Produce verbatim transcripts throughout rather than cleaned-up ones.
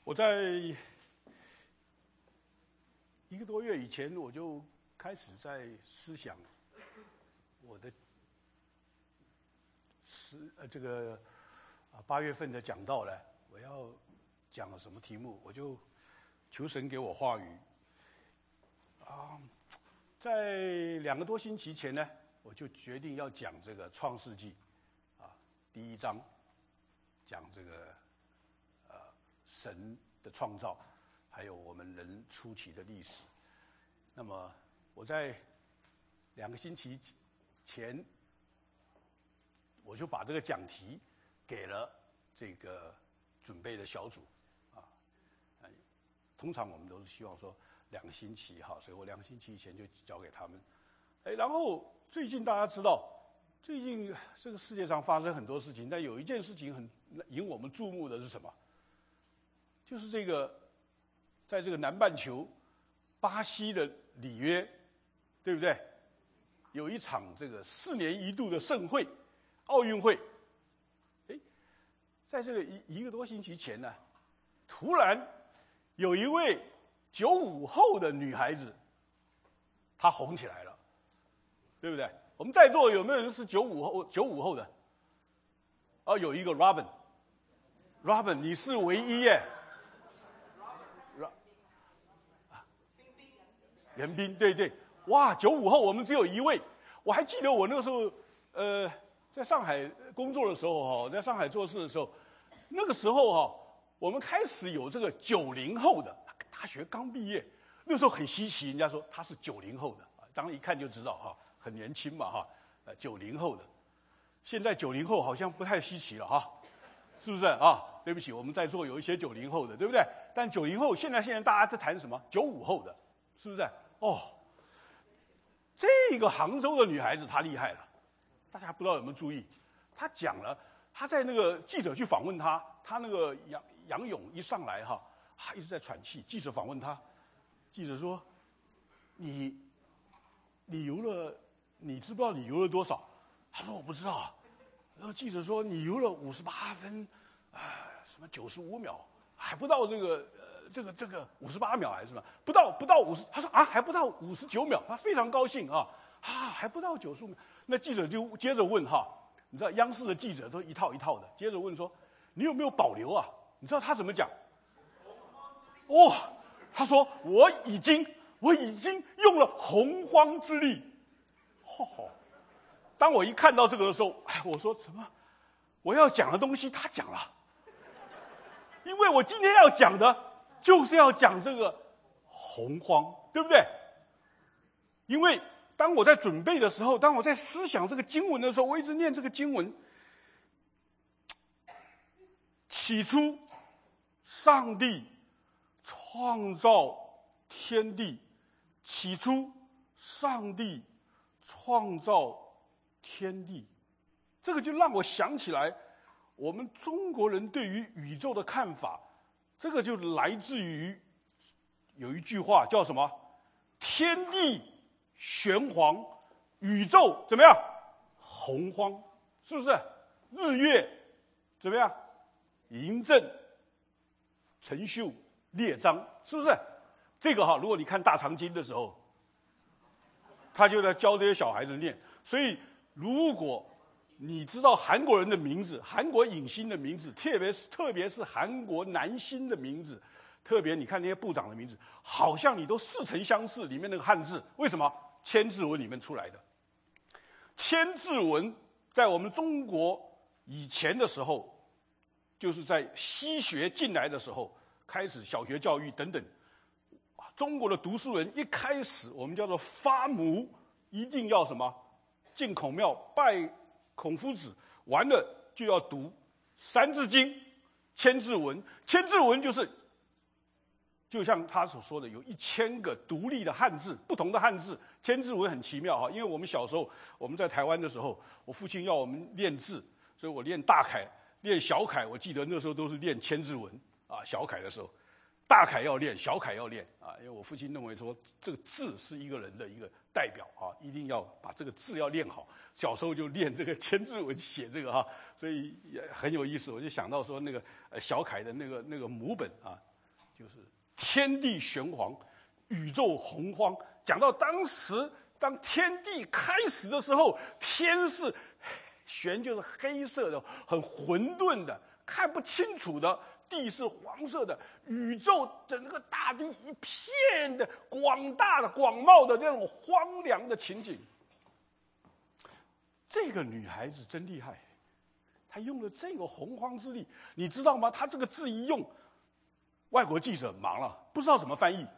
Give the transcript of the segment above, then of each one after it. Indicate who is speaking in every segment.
Speaker 1: 我在一个多月以前，我就开始在思想我的十呃这个啊八月份的讲道呢，我要讲什么题目，我就求神给我话语啊。在两个多星期前呢，我就决定要讲这个创世纪啊第一章，讲这个呃神的创造，还有我们人初期的历史。那么我在两个星期前，我就把这个讲题给了这个准备的小组啊。通常我们都是希望说两个星期哈，所以我两个星期以前就交给他们。哎，然后最近大家知道，最近这个世界上发生很多事情，但有一件事情很引我们注目的是什么？就是这个，在这个南半球，巴西的里约，对不对？有一场这个四年一度的盛会，奥运会。哎，在这个一一个多星期前呢，突然有一位九五后的女孩子，她红起来了，对不对？我们在座有没有人是九五后？九五后的？哦，有一个 Robin，Robin， 你是唯一耶。袁斌，对对，哇，九五后我们只有一位。我还记得我那个时候，呃，在上海工作的时候哈，在上海做事的时候，那个时候哈，我们开始有这个九零后的，大学刚毕业，那时候很稀奇，人家说他是九零后的，当然一看就知道哈，很年轻嘛哈，呃，九零后的。现在九零后好像不太稀奇了哈，是不是啊？对不起，我们在座有一些九零后的，对不对？但九零后现在现在大家在谈什么？九五后的，是不是？哦，这个杭州的女孩子她厉害了，大家不知道有没有注意？她讲了，她在那个记者去访问她，她那个杨杨勇一上来哈，她一直在喘气。记者访问她，记者说：“你你游了，你知不知道你游了多少？”她说：“我不知道。”然后记者说：“你游了五十八分，啊、呃，什么九十五秒，还不到这个。”这个这个五十八秒还是什么？不到不到五十，他说啊还不到五十九秒，他非常高兴啊啊还不到九十五秒。那记者就接着问哈，你知道央视的记者都一套一套的，接着问说你有没有保留啊？你知道他怎么讲？哦，他说我已经我已经用了洪荒之力。吼吼！当我一看到这个的时候，哎，我说什么？我要讲的东西他讲了，因为我今天要讲的。就是要讲这个洪荒，对不对？因为当我在准备的时候，当我在思想这个经文的时候，我一直念这个经文。起初，上帝创造天地。起初，上帝创造天地。这个就让我想起来，我们中国人对于宇宙的看法。这个就来自于有一句话叫什么？天地玄黄，宇宙怎么样？洪荒，是不是？日月怎么样？嬴政、陈秀、列张，是不是？这个哈，如果你看大长今的时候，他就在教这些小孩子念。所以，如果你知道韩国人的名字，韩国影星的名字，特别是特别是韩国男星的名字，特别你看那些部长的名字，好像你都似曾相识。里面那个汉字，为什么？千字文里面出来的。千字文在我们中国以前的时候，就是在西学进来的时候，开始小学教育等等，中国的读书人一开始我们叫做发母，一定要什么？进孔庙拜孔夫子，完了就要读《三字经》、千字文。千字文就是，就像他所说的，有一千个独立的汉字，不同的汉字。千字文很奇妙哈，因为我们小时候我们在台湾的时候，我父亲要我们练字，所以我练大楷、练小楷。我记得那时候都是练千字文啊，小楷的时候，大楷要练，小楷要练啊，因为我父亲认为说这个字是一个人的一个代表啊，一定要把这个字要练好。小时候就练这个千字文写这个哈，所以也很有意思。我就想到说那个呃小楷的那个那个母本啊， 就是天地玄黄，宇宙洪荒。讲到当时，当天地开始的时候，天是玄，就是黑色的，很混沌的，看不清楚的；地是黄色的，宇宙整个大地一片的广大的、广袤的这种荒凉的情景。这个女孩子真厉害，她用了这个洪荒之力，你知道吗？她这个字一用，外国记者忙了，不知道怎么翻译。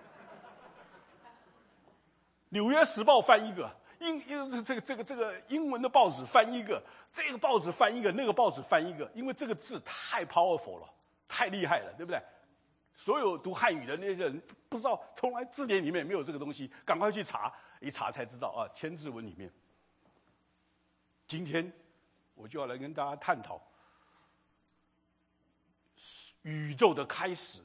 Speaker 1: 纽约时报翻一个，英英这个这个这个英文的报纸翻一个，这个报纸翻一个，那个报纸翻一个，因为这个字太 powerful 了，太厉害了，对不对？所有读汉语的那些人不知道，从来字典里面没有这个东西，赶快去查，一查才知道啊，千字文里面。今天我就要来跟大家探讨宇宙的开始。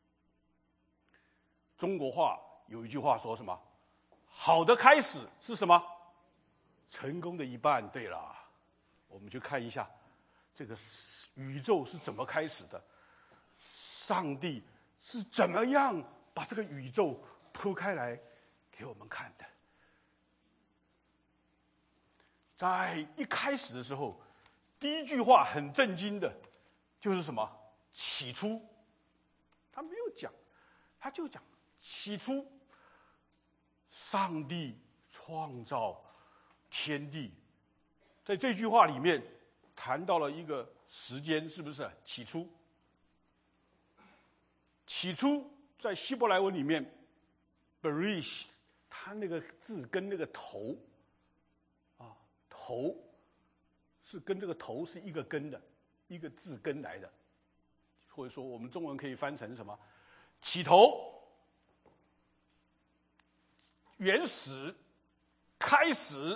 Speaker 1: 中国话有一句话说什么？好的开始是什么？成功的一半。对了，我们就看一下这个宇宙是怎么开始的，上帝是怎么样把这个宇宙铺开来给我们看的。在一开始的时候，第一句话很震惊的，就是什么？起初。他没有讲，他就讲起初。上帝创造天地，在这句话里面谈到了一个时间，是不是？起初，起初在希伯来文里面 ，berish， 它那个字跟那个头，啊，头是跟这个头是一个根的，一个字根来的，或者说我们中文可以翻成什么？起头。原始，开始，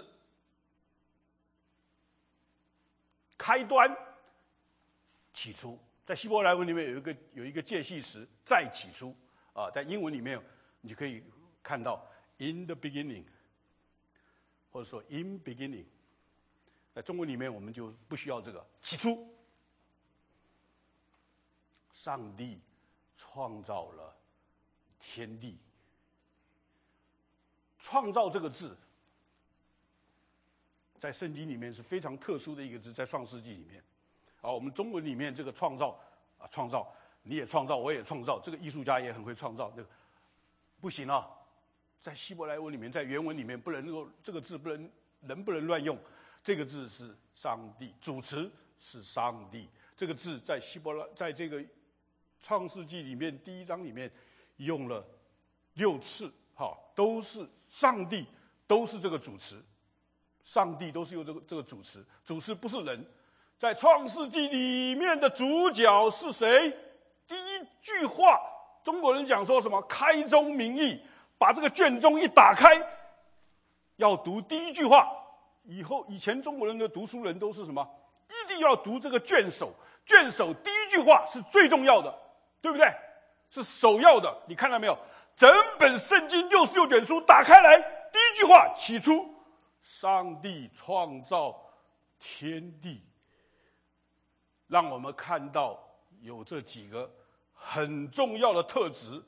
Speaker 1: 开端，起初，在希伯来文里面有一个有一个介系词，在起初啊，在英文里面你就可以看到 in the beginning， 或者说 in beginning， 在中文里面我们就不需要这个起初。上帝创造了天地。创造这个字，在圣经里面是非常特殊的一个字，在创世纪里面。啊，我们中文里面这个创造啊，创造你也创造，我也创造，这个艺术家也很会创造，这个不行啊。在希伯来文里面，在原文里面不能够这个字不能人不能乱用，这个字是上帝，主词是上帝。这个字在希伯来在这个创世纪里面第一章里面用了六次。好，都是上帝，都是这个主词，上帝都是用这个这个主词，主词不是人。在创世纪里面的主角是谁？第一句话，中国人讲说什么？开宗明义，把这个卷宗一打开，要读第一句话。以后以前中国人的读书人都是什么？一定要读这个卷首，卷首第一句话是最重要的，对不对？是首要的。你看到没有？整本圣经六十六卷书打开来，第一句话，起初，上帝创造天地，让我们看到有这几个很重要的特质。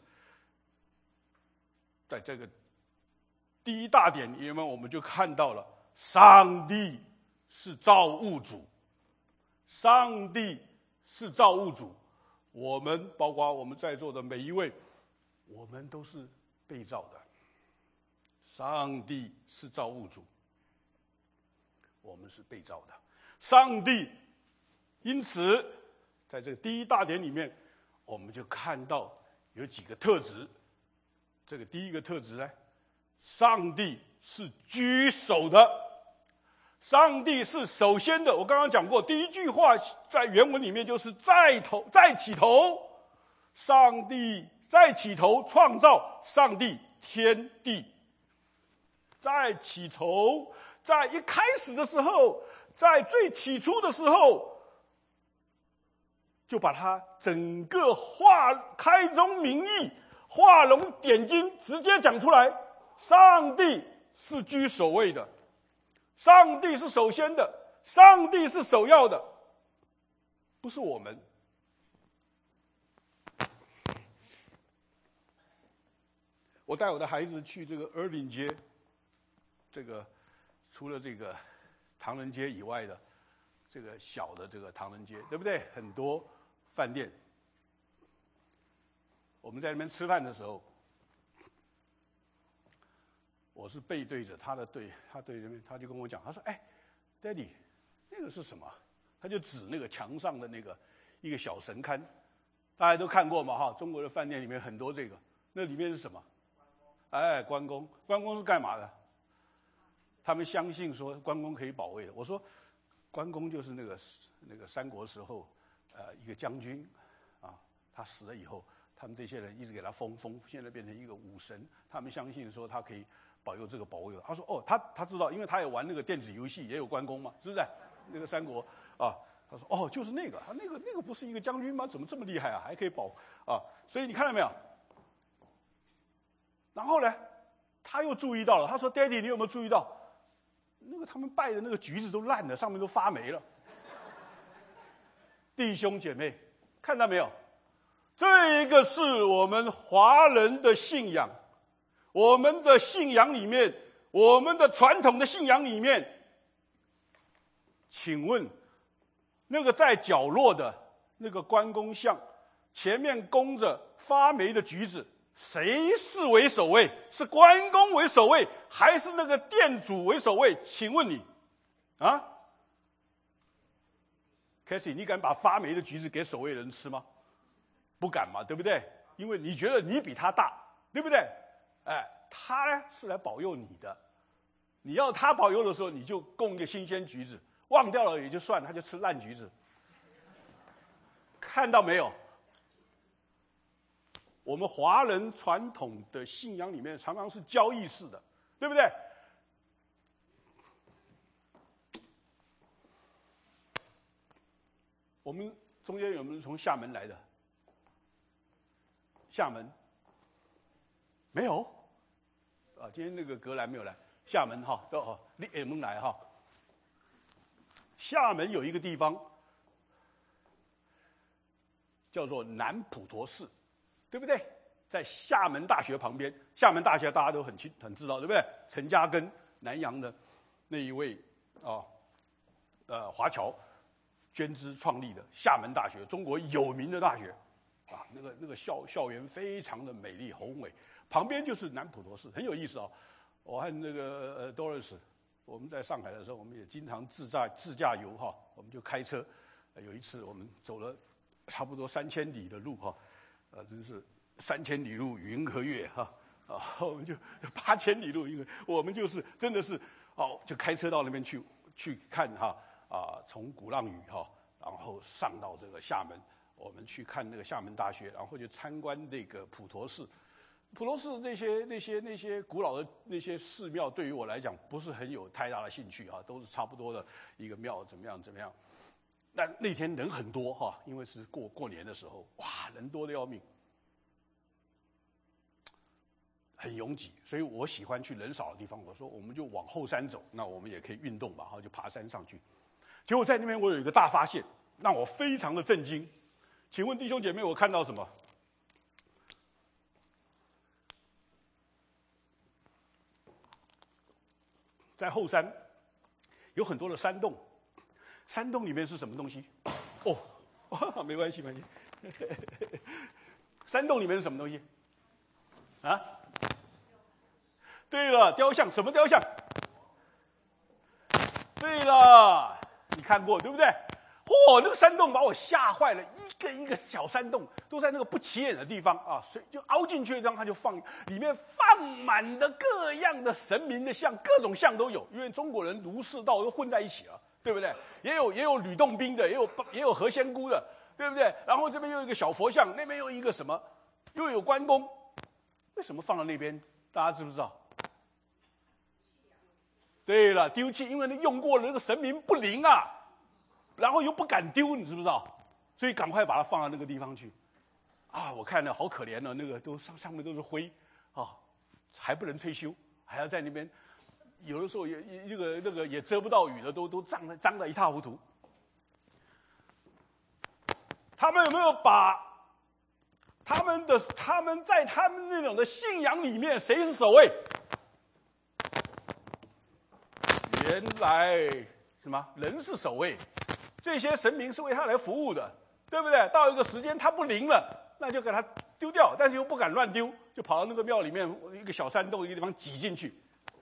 Speaker 1: 在这个第一大点里面，我们就看到了上帝是造物主，上帝是造物主，我们包括我们在座的每一位。我们都是被造的，上帝是造物主，我们是被造的。上帝，因此，在这个第一大点里面，我们就看到有几个特质。这个第一个特质呢，上帝是居首的，上帝是首先的。我刚刚讲过，第一句话在原文里面就是在头，在起头，上帝。在起头创造上帝天地，在起头，在一开始的时候，在最起初的时候，就把它整个画开宗明义、画龙点睛，直接讲出来。上帝是居首位的，上帝是首先的，上帝是首要的，不是我们。 我带我的孩子去这个 Irving 街，这个除了这个唐人街以外的这个小的这个唐人街，对不对？很多饭店。我们在那边吃饭的时候，我是背对着他的对，他对那边，他就跟我讲，他说：“哎 ，Daddy， 那个是什么？”他就指那个墙上的那个一个小神龛，大家都看过嘛哈？中国的饭店里面很多这个，那里面是什么？哎，关公，关公是干嘛的？他们相信说关公可以保卫的。我说，关公就是那个那个三国时候，呃，一个将军，啊，他死了以后，他们这些人一直给他封封，现在变成一个武神，他们相信说他可以保佑这个保卫。他说哦，他他知道，因为他也玩那个电子游戏，也有关公嘛，是不是？那个三国啊，他说哦，就是那个，他那个那个不是一个将军吗？怎么这么厉害啊？还可以保啊？所以你看到没有？然后呢，他又注意到了，他说 ：“Daddy， 你有没有注意到，那个他们拜的那个橘子都烂了，上面都发霉了。”弟兄姐妹，看到没有？这一个是我们华人的信仰，我们的信仰里面，我们的传统的信仰里面，请问，那个在角落的那个关公像，前面供着发霉的橘子。谁是为首位？是关公为首位，还是那个店主为首位？请问你，啊 ，Casey， 你敢把发霉的橘子给守卫人吃吗？不敢嘛，对不对？因为你觉得你比他大，对不对？哎，他呢是来保佑你的，你要他保佑的时候，你就供一个新鲜橘子，忘掉了也就算，他就吃烂橘子。看到没有？我们华人传统的信仰里面常常是交易式的，对不对？我们中间有没有从厦门来的？厦门没有啊？今天那个格兰没有来，厦门哈，哦，你也没来哈。厦门有一个地方叫做南普陀寺。对不对？在厦门大学旁边，厦门大学大家都很清很知道，对不对？陈嘉庚，南洋的那一位啊，呃，华侨捐资创立的厦门大学，中国有名的大学啊，那个那个校校园非常的美丽宏伟，旁边就是南普陀寺，很有意思啊。我和那个呃 Doris， 我们在上海的时候，我们也经常自驾自驾游哈，我们就开车，有一次我们走了差不多三千里的路哈。啊，真是三千里路云和月哈啊！我们就八千里路，因为我们就是真的是哦，就开车到那边去去看哈啊，从鼓浪屿哈，然后上到这个厦门，我们去看那个厦门大学，然后就参观那个普陀寺。普陀寺那些那些那些古老的那些寺庙，对于我来讲不是很有太大的兴趣啊，都是差不多的一个庙，怎么样怎么样。但那天人很多哈，因为是过过年的时候，哇，人多的要命，很拥挤，所以我喜欢去人少的地方。我说我们就往后山走，那我们也可以运动嘛，然后就爬山上去。结果在那边我有一个大发现，让我非常的震惊。请问弟兄姐妹，我看到什么？在后山有很多的山洞。山洞里面是什么东西？哦，没关系，没关系。山洞里面是什么东西？啊？对了，雕像，什么雕像？对了，你看过对不对？嚯、哦，那个山洞把我吓坏了，一个一个小山洞都在那个不起眼的地方啊，所以就凹进去一张，它就放里面放满的各样的神明的像，各种像都有，因为中国人儒释道都混在一起了。对不对？也有也有吕洞宾的，也有也有何仙姑的，对不对？然后这边又有一个小佛像，那边又一个什么，又有关公，为什么放到那边？大家知不知道？对了，丢弃，因为那用过了那个神明不灵啊，然后又不敢丢，你知不知道？所以赶快把它放到那个地方去。啊，我看了好可怜哦，那个都上上面都是灰啊，还不能退休，还要在那边。有的时候也那个那个也遮不到雨的，都都脏的脏的一塌糊涂。他们有没有把他们的他们在他们那种的信仰里面，谁是首位？原来什么？人是首位，这些神明是为他来服务的，对不对？到一个时间他不灵了，那就给他丢掉，但是又不敢乱丢，就跑到那个庙里面一个小山洞一个地方挤进去。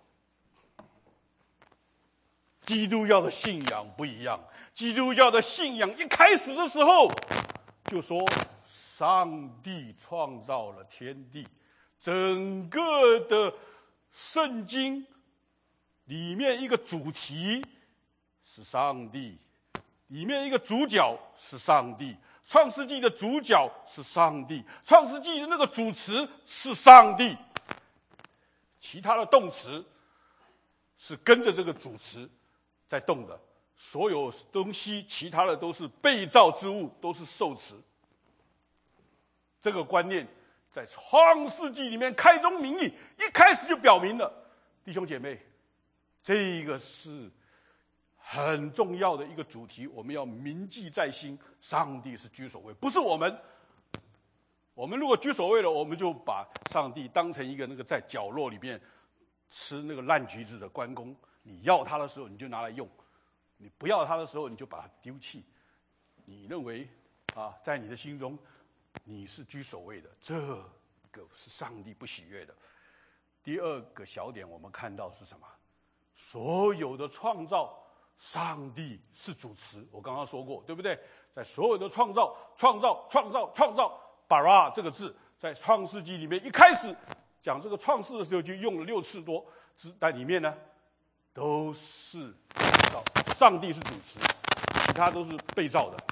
Speaker 1: 基督教的信仰不一样，基督教的信仰一开始的时候就说上帝创造了天地，整个的圣经里面一个主题是上帝，里面一个主角是上帝，创世纪的主角是上帝，创世纪的那个主词是上帝，其他的动词是跟着这个主词在动的，所有东西其他的都是被造之物，都是受词。这个观念在创世纪里面开宗明义，一开始就表明了，弟兄姐妹，这个是很重要的一个主题，我们要铭记在心，上帝是居首位，不是我们。我们如果居首位了，我们就把上帝当成一个那个在角落里面吃那个烂橘子的关公，你要他的时候你就拿来用，你不要他的时候你就把他丢弃。你认为啊，在你的心中你是居首位的，这个是上帝不喜悦的。第二个小点我们看到是什么？所有的创造，上帝是主词，我刚刚说过，对不对？在所有的创造创造创造创造 bara 这个字在创世纪里面一开始讲这个创世的时候就用了六次多，但里面呢都是上帝是主词，其他都是被造的。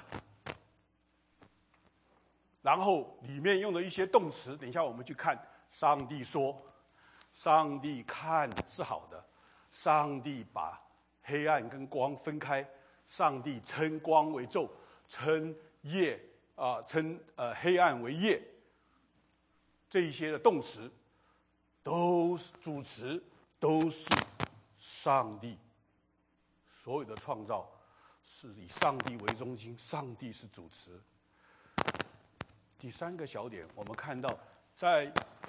Speaker 1: 然后里面用的一些动词，等一下我们去看。上帝说，上帝看是好的，上帝把黑暗跟光分开，上帝称光为昼，称夜啊、呃、称呃黑暗为夜。这一些的动词都是主词，都是上帝。所有的创造是以上帝为中心，上帝是主词。第三个小点，我们看到在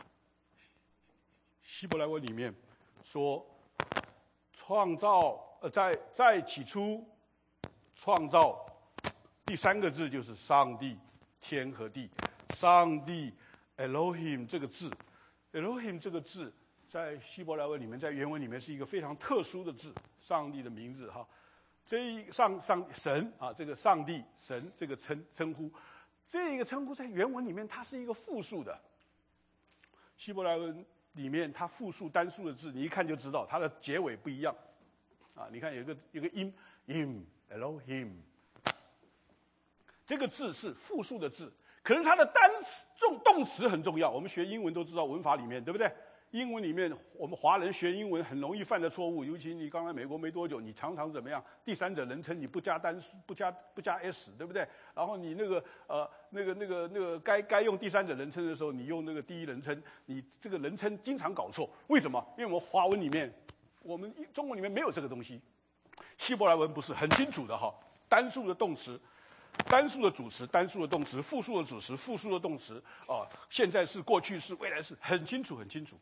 Speaker 1: 希伯来文里面说，创造呃，在在起初创造，第三个字就是上帝，天和地。上帝 Elohim 这个字 ，Elohim 这个字在希伯来文里面，在原文里面是一个非常特殊的字，上帝的名字哈。这一上上神啊，这个上帝神这个称称呼。这个称呼在原文里面，它是一个复数的。希伯来文里面，它复数单数的字，你一看就知道它的结尾不一样。啊，你看有一个有一个音 ，im Elohim， 这个字是复数的字，可是它的单重动词很重要。我们学英文都知道文法里面，对不对？英文里面，我们华人学英文很容易犯的错误，尤其你刚来美国没多久，你常常怎么样？第三者人称你不加单数，不加不加 s， 对不对？然后你那个呃那个那个那个该该用第三者人称的时候，你用那个第一人称，你这个人称经常搞错。为什么？因为我们华文里面，我们中文里面没有这个东西。希伯来文不是很清楚的哈，单数的动词。单数的主词，单数的动词，复数的主词，复数的动词啊、呃，现在式、过去式、未来式，很清楚，很清楚。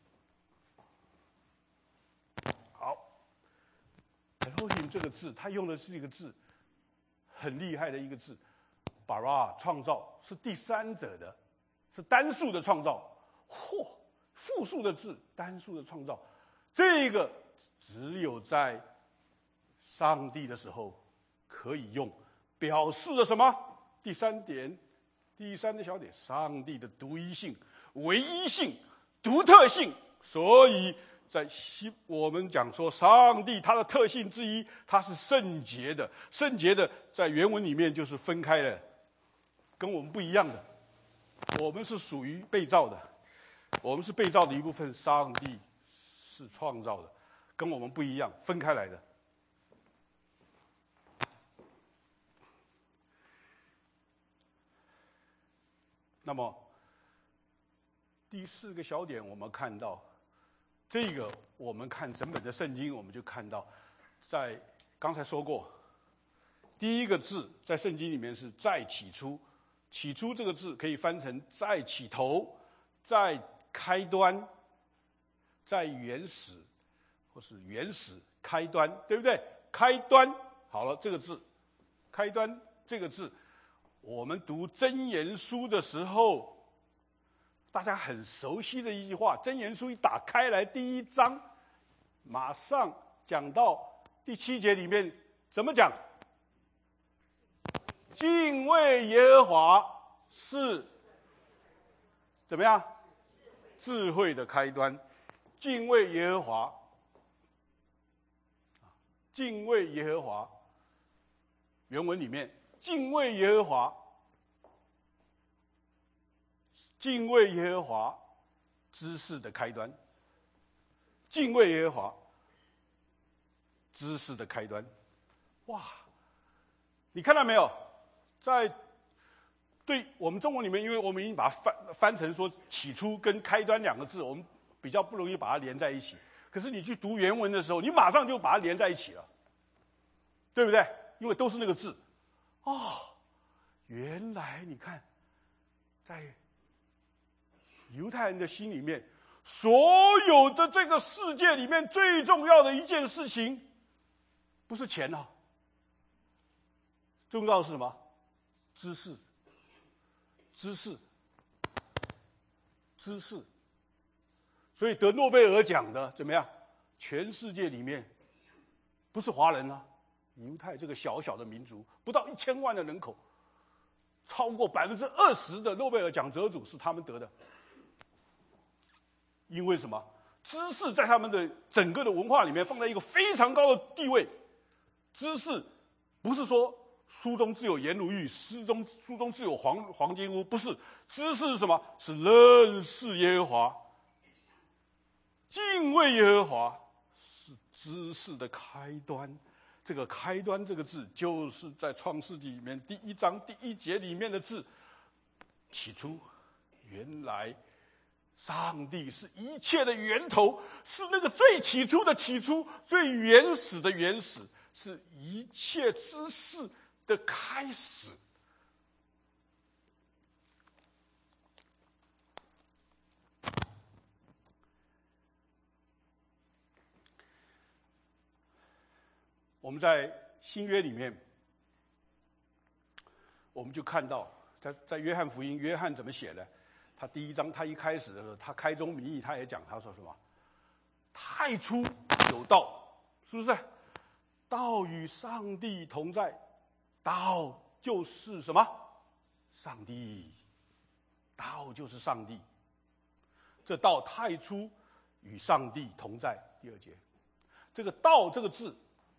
Speaker 1: 好 ，Elohim 这个字，它用的是一个字，很厉害的一个字 ，bara 创造是第三者的，是单数的创造。嚯，复数的字，单数的创造，这个只有在上帝的时候可以用。表示了什么？第三点，第三个小点，上帝的独一性、唯一性、独特性。所以在西我们讲说，上帝他的特性之一，他是圣洁的。圣洁的在原文里面就是分开的，跟我们不一样的。我们是属于被造的，我们是被造的一部分，上帝是创造的，跟我们不一样，分开来的。那么第四个小点，我们看到这个，我们看整本的圣经，我们就看到，在刚才说过，第一个字在圣经里面是在起初， 起初这个字可以翻成在起头，在开端，在原始，或是原始开端，对不对？开端好了，这个字，开端这个字，我们读箴言书的时候，大家很熟悉的一句话，箴言书一打开来，第一章马上讲到第七节里面怎么讲？敬畏耶和华是怎么样？智慧的开端。敬畏耶和华，敬畏耶和华。原文里面，敬畏耶和华，敬畏耶和华，知识的开端。敬畏耶和华，知识的开端。哇，你看到没有？在对我们中文里面，因为我们已经把它翻翻成说起初跟开端两个字，我们比较不容易把它连在一起。可是你去读原文的时候，你马上就把它连在一起了，对不对？因为都是那个字。哦，原来你看，在犹太人的心里面，所有的这个世界里面最重要的一件事情，不是钱啊，重要的是什么？知识，知识，知识。所以得诺贝尔奖的怎么样？全世界里面不是华人啊，犹太这个小小的民族，不到一千万的人口，超过百分之二十的诺贝尔奖得主是他们得的。因为什么？知识在他们的整个的文化里面放在一个非常高的地位。知识不是说书中自有颜如玉，诗中书中自有黄黄金屋，不是。知识是什么？是认识耶和华，敬畏耶和华，是知识的开端。这个开端这个字，就是在创世纪里面第一章第一节里面的字。起初，原来上帝是一切的源头，是那个最起初的起初，最原始的原始，是一切知识的开始。我们在新约里面，我们就看到，在在约翰福音，约翰怎么写的？他第一章，他一开始的时候，他开宗明义，他也讲，他说什么？太初有道，是不是？道与上帝同在，道就是什么？上帝，道就是上帝。这道太初与上帝同在。第二节，这个道这个字，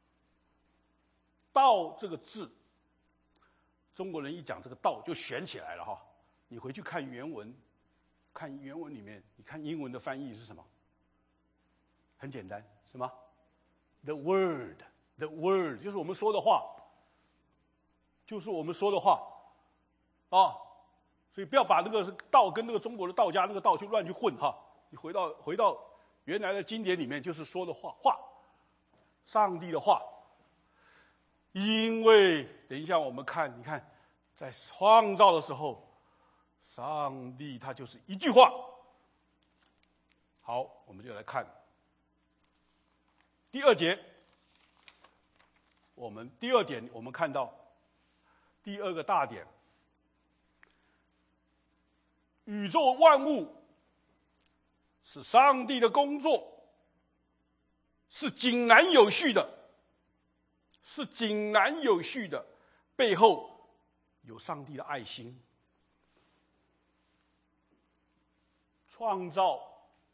Speaker 1: 道这个字，中国人一讲这个道就悬起来了哈。你回去看原文，看原文里面，你看英文的翻译是什么？很简单，什么 ？The word， the word 就是我们说的话，就是我们说的话，啊，所以不要把那个道跟那个中国的道家那个道去乱去混哈。你回到回到原来的经典里面，就是说的话，话，上帝的话。因为等一下我们看，你看，在创造的时候，上帝他就是一句话。好，我们就来看第二节。我们第二点，我们看到第二个大点，宇宙万物是上帝的工作，是井然有序的，是井然有序的，背后有上帝的爱心。创造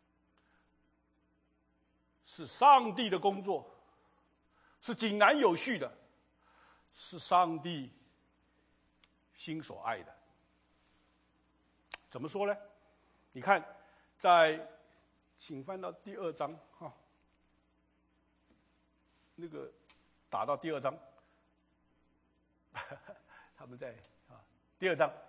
Speaker 1: 是上帝的工作，是井然有序的，是上帝心所爱的。怎么说呢？你看，在请翻到第二章哈，那个打到第二章，他们在啊，第二章，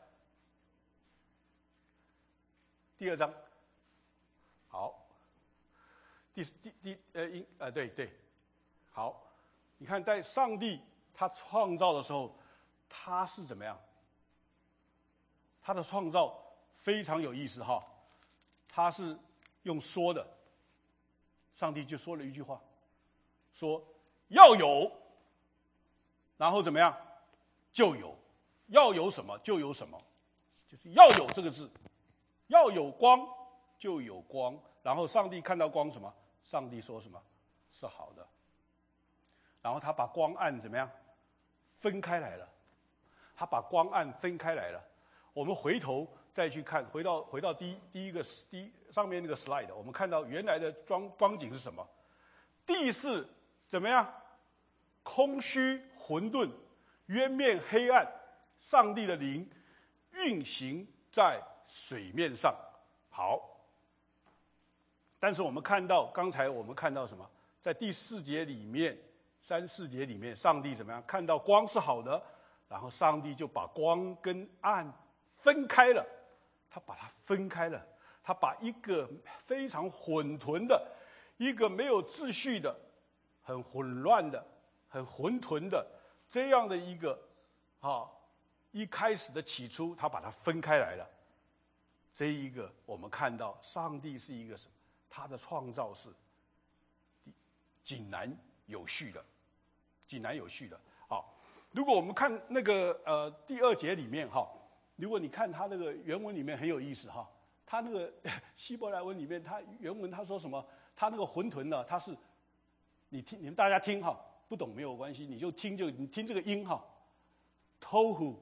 Speaker 1: 第二章，好，第第第呃，应呃对对，好，你看，在上帝他创造的时候，他是怎么样？ 他的创造非常有意思哈，他是用说的，上帝就说了一句话，说要有，然后怎么样，就有，要有什么就有什么，就是要有这个字，要有光就有光，然后上帝看到光什么，上帝说什么是好的，然后他把光暗怎么样分开来了，他把光暗分开来了。我们回头再去看，回到回到第一第一个第一上面那个 slide， 我们看到原来的装光景是什么？地是怎么样？空虚混沌，渊面黑暗，上帝的灵运行在水面上。好，但是我们看到刚才我们看到什么？在第四节里面，三四节里面，上帝怎么样？看到光是好的，然后上帝就把光跟暗分开了，他把它分开了，他把一个非常混沌的、一个没有秩序的、很混乱的、很混沌的这样的一个啊，一开始的起初，他把它分开来了。这一个我们看到，上帝是一个什么？他的创造是井然有序的，井然有序的。好，如果我们看那个呃第二节里面哈。如果你看他那个原文里面很有意思哈，他那个希伯来文里面，他原文他说什么？他那个混沌呢，他是你听你们大家听哈，不懂没有关系，你就听就你听这个音哈 ，tohu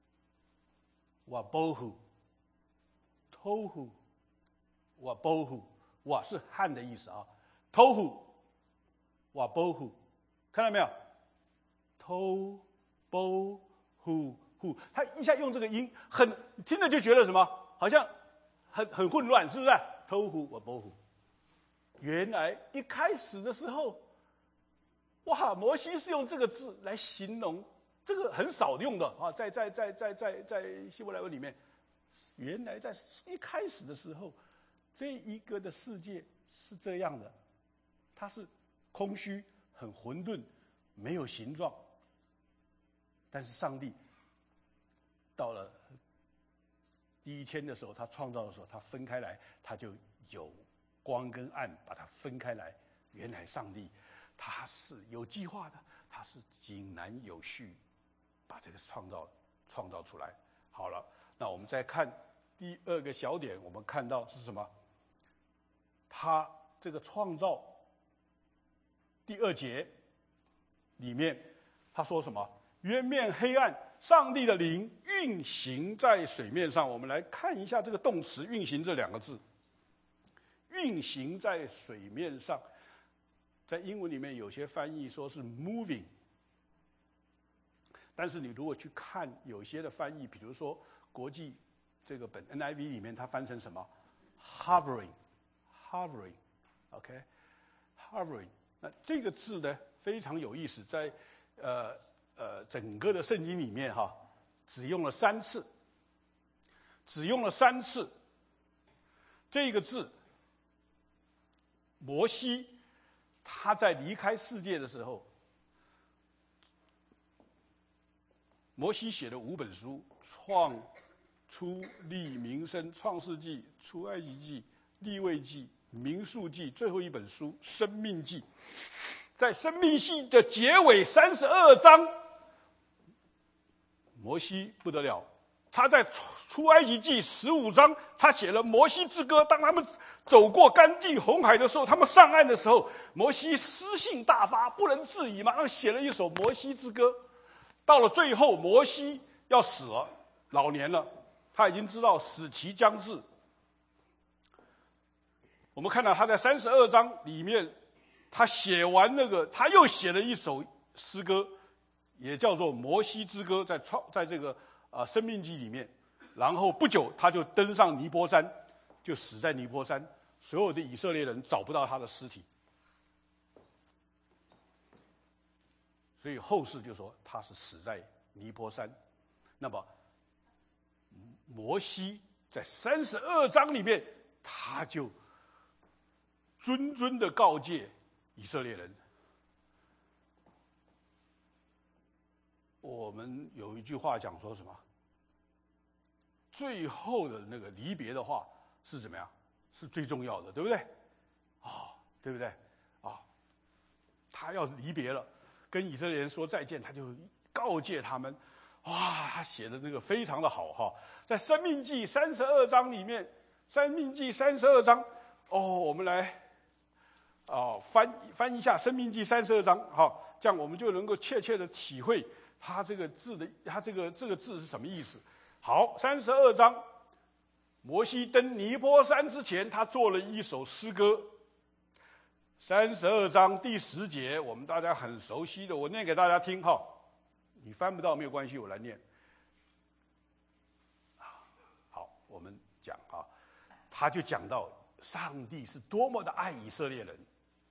Speaker 1: wabohu tohu wabohu 哇是汉的意思啊 ，tohu wabohu 看到没有 ？tobohu。他一下用这个音，很听着就觉得什么，好像很很混乱，是不是？偷呼我波呼。原来一开始的时候，哇，摩西是用这个字来形容，这个很少用的啊，在在在在在在希伯来文里面，原来在一开始的时候，这一个的世界是这样的，它是空虚、很混沌、没有形状，但是上帝。到了第一天的时候，他创造的时候，他分开来，他就有光跟暗，把它分开来。原来上帝他是有计划的，他是井然有序，把这个创造创造出来。好了，那我们再看第二个小点，我们看到是什么？他这个创造第二节里面，他说什么？渊面黑暗。上帝的灵运行在水面上，我们来看一下这个动词"运行"这两个字。运行在水面上，在英文里面有些翻译说是 moving， 但是你如果去看有些的翻译，比如说国际这个本 N I V 里面，它翻成什么 hovering，hovering，OK，hovering。那这个字呢非常有意思，在呃。呃，整个的圣经里面哈，只用了三次，只用了三次。这个字，摩西他在离开世界的时候，摩西写了五本书：创、出、利、民生、创世纪、出埃及记、利未记、民数记，最后一本书生命记。在生命记的结尾三十二章。摩西不得了，他在出埃及记十五章，他写了摩西之歌。当他们走过干地红海的时候，他们上岸的时候，摩西诗兴大发，不能自已，马上写了一首摩西之歌。到了最后，摩西要死了，老年了，他已经知道死期将至。我们看到他在三十二章里面，他写完那个，他又写了一首诗歌。也叫做摩西之歌，在创在这个啊生命记里面，然后不久他就登上尼泊山，就死在尼泊山，所有的以色列人找不到他的尸体，所以后世就说他是死在尼泊山。那么摩西在三十二章里面，他就谆谆的告诫以色列人。我们有一句话讲说什么？ 最后的那个离别的话是怎么样？是最重要的，对不对？啊、哦，对不对？啊、哦，他要离别了，跟以色列人说再见，他就告诫他们。哇，他写的那个非常的好哈，在《申命记》三十二章里面，《申命记》三十二章，哦，我们来。哦，翻翻一下《申命记》三十二章，好，这样我们就能够切切的体会他这个字的，他这个这个字是什么意思。好，三十二章，摩西登尼波山之前，他做了一首诗歌。三十二章第十节，我们大家很熟悉的，我念给大家听哈。你翻不到没有关系，我来念。好，我们讲啊，他就讲到上帝是多么的爱以色列人。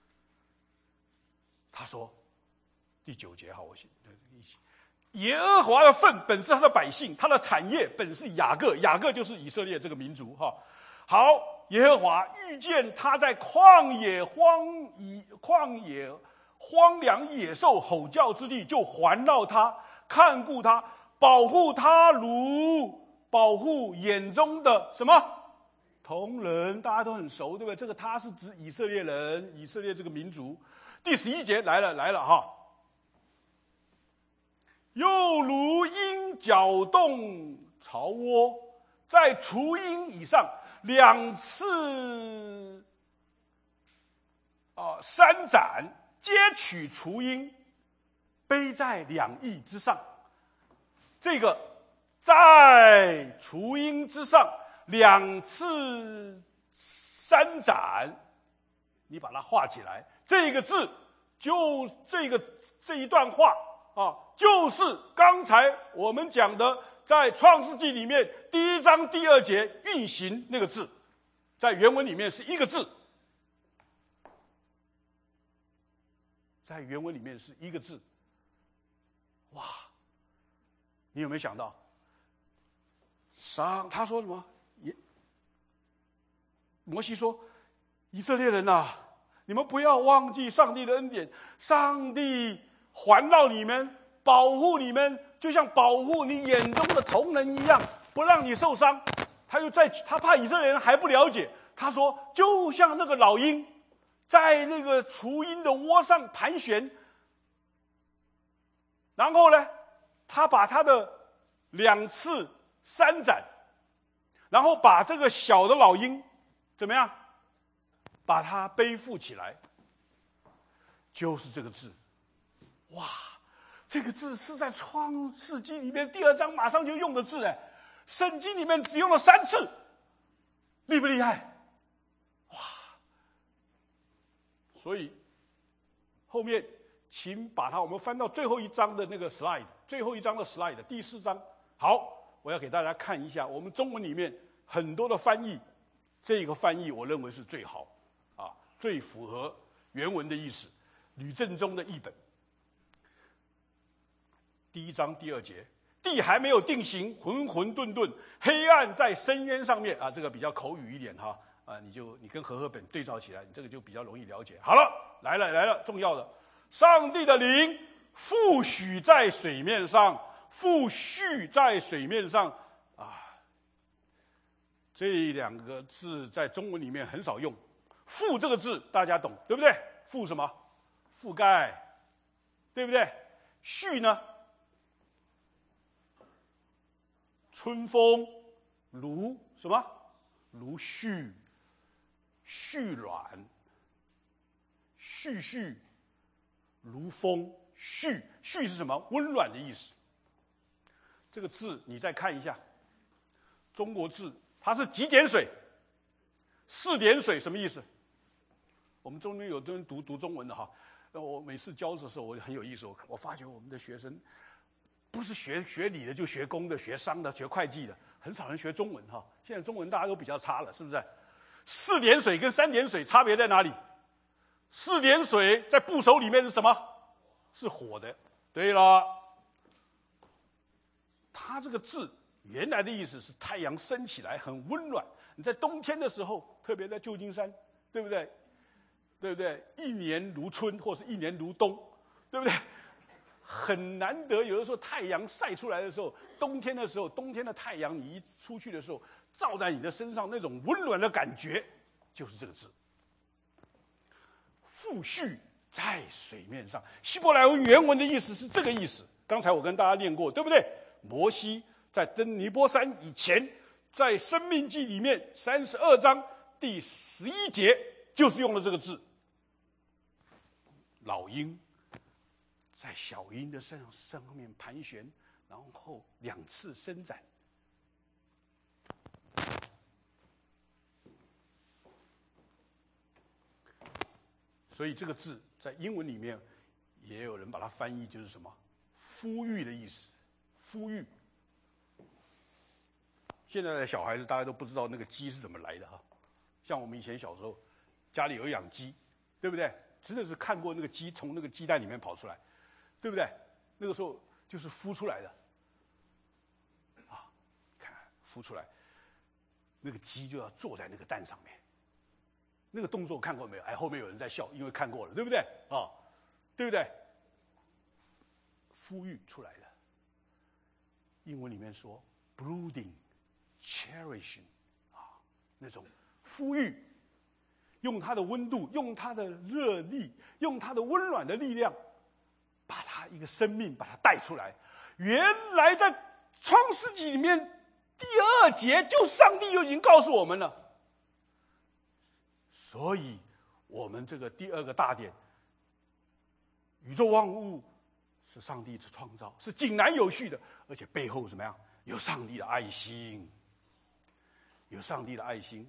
Speaker 1: 他说，第九节哈，我写一起。耶和华的份本是他的百姓，他的产业本是雅各，雅各就是以色列这个民族哈。好，耶和华遇见他在旷野荒野旷野荒凉野兽吼叫之地，就环绕他，看顾他，保护他如保护眼中的什么同人，大家都很熟，对不对？这个他是指以色列人，以色列这个民族。第十一节来了来了哈，又如鹰搅动巢窝，在雏鹰以上两次啊三展，皆取雏鹰，背在两翼之上。这个在雏鹰之上两次三展，你把它画起来。这个字就这个这一段话啊，就是刚才我们讲的在创世纪里面第一章第二节运行那个字，在原文里面是一个字，在原文里面是一个字。哇，你有没有想到上他说什么？也摩西说，以色列人啊，你们不要忘记上帝的恩典，上帝环绕你们，保护你们，就像保护你眼中的同人一样，不让你受伤。他又在他怕以色列人还不了解，他说就像那个老鹰在那个雏鹰的窝上盘旋，然后呢他把他的两次三展，然后把这个小的老鹰怎么样把它背负起来，就是这个字。哇，这个字是在创世纪里面第二章马上就用的字，哎，圣经里面只用了三次，厉不厉害？哇！所以后面请把它我们翻到最后一章的那个 slide， 最后一章的 slide 第四章。好，我要给大家看一下我们中文里面很多的翻译，这个翻译我认为是最好啊，最符合原文的意思。吕正中的译本，第一章第二节，地还没有定型，混混沌沌，黑暗在深渊上面啊，这个比较口语一点哈啊，你就你跟和合本对照起来，你这个就比较容易了解。好了，来了来了，重要的，上帝的灵复许在水面上，复续在水面上啊，这两个字在中文里面很少用。覆这个字大家懂对不对？覆什么？覆盖，对不对？续呢？春风如什么？如絮，絮软，絮絮如风。絮絮是什么？温暖的意思。这个字你再看一下，中国字它是几点水？四点水什么意思？我们中间有的人读读中文的哈，那我每次教的时候我很有意思，我我发觉我们的学生不是学学理的就学工的、学商的、学会计的，很少人学中文哈。现在中文大家都比较差了，是不是？四点水跟三点水差别在哪里？四点水在部首里面是什么？是火的。对了，它这个字原来的意思是太阳升起来很温暖。你在冬天的时候，特别在旧金山，对不对？对不对？一年如春，或是一年如冬，对不对？ 很难得，有的时候太阳晒出来的时候，冬天的时候，冬天的太阳你一出去的时候，照在你的身上那种温暖的感觉，就是这个字。复续在水面上，希伯来文原文的意思是这个意思。刚才我跟大家念过，对不对？摩西在登尼波山以前，在申命记里面三十二章第十一节就是用了这个字。老鹰在小鹰的身上上面盘旋，然后两翅伸展。所以这个字在英文里面也有人把它翻译就是什么孵育的意思，孵育。现在的小孩子大家都不知道那个鸡是怎么来的哈，像我们以前小时候家里有养鸡，对不对？真的是看过那个鸡从那个鸡蛋里面跑出来，对不对？那个时候就是孵出来的啊，看孵出来，那个鸡就要坐在那个蛋上面。那个动作看过没有？哎，后面有人在笑，因为看过了，对不对？啊，对不对？孵育出来的，英文里面说 brooding、cherishing 啊，那种孵育，用它的温度，用它的热力，用它的温暖的力量，把它一个生命把它带出来。原来在创世纪里面第二节，就上帝就已经告诉我们了。所以，我们这个第二个大点，宇宙万物是上帝之创造，是井然有序的，而且背后怎么样？有上帝的爱心，有上帝的爱心。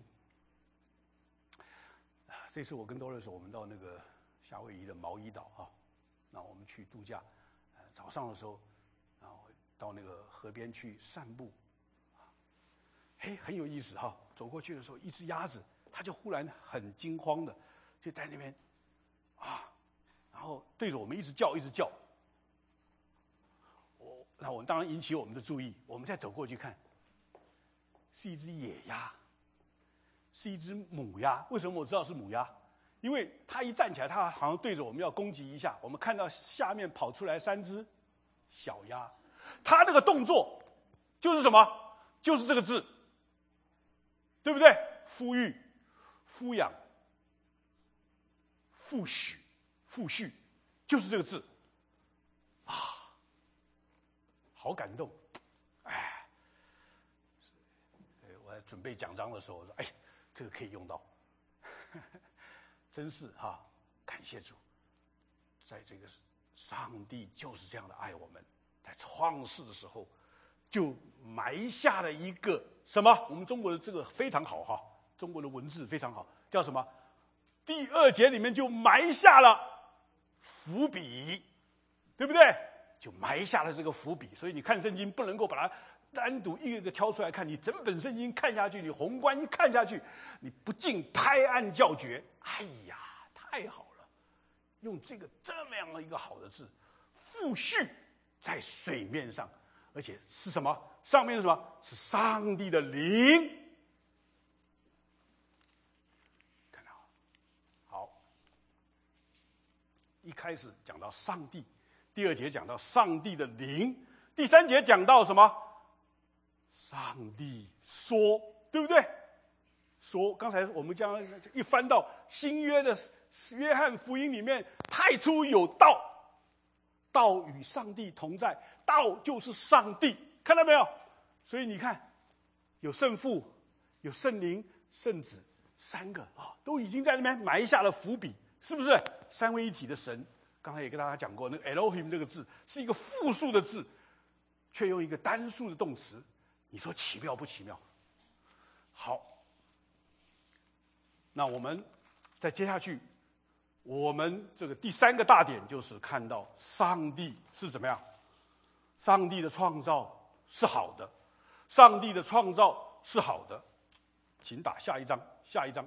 Speaker 1: 这次我跟多瑞说，我们到那个夏威夷的毛伊岛啊，那我们去度假，呃，早上的时候，然后到那个河边去散步，嘿，很有意思哈。走过去的时候，一只鸭子。他就忽然很惊慌的，就在那边啊，然后对着我们一直叫，一直叫。我那我们当然引起我们的注意，我们再走过去看，是一只野鸭，是一只母鸭。为什么我知道是母鸭？因为它一站起来，它好像对着我们要攻击一下。我们看到下面跑出来三只小鸭，它那个动作就是什么？就是这个字，对不对？孵育。抚养、复许、复续，就是这个字啊，好感动！哎，我在准备奖章的时候，我说：“哎，这个可以用到。”真是哈，感谢主，在这个上帝就是这样的爱我们，在创世的时候就埋下了一个什么？我们中国的这个非常好哈。中国的文字非常好，叫什么？第二节里面就埋下了伏笔，对不对？就埋下了这个伏笔。所以你看圣经不能够把它单独一个一个挑出来看，你整本圣经看下去，你宏观一看下去，你不禁拍案叫绝。哎呀，太好了！用这个这么样的一个好的字，复续在水面上，而且是什么？上面是什么？是上帝的灵。一开始讲到上帝，第二节讲到上帝的灵，第三节讲到什么？上帝说，对不对？说，刚才我们将一翻到新约的约翰福音里面，太初有道，道与上帝同在，道就是上帝，看到没有？所以你看，有圣父，有圣灵、圣子，三个啊，都已经在那边埋下了伏笔。是不是三位一体的神？刚才也跟大家讲过，那个 Elohim 这个字是一个复数的字，却用一个单数的动词，你说奇妙不奇妙？好，那我们再接下去，我们这个第三个大点就是看到上帝是怎么样？上帝的创造是好的，上帝的创造是好的。请打下一章，下一章。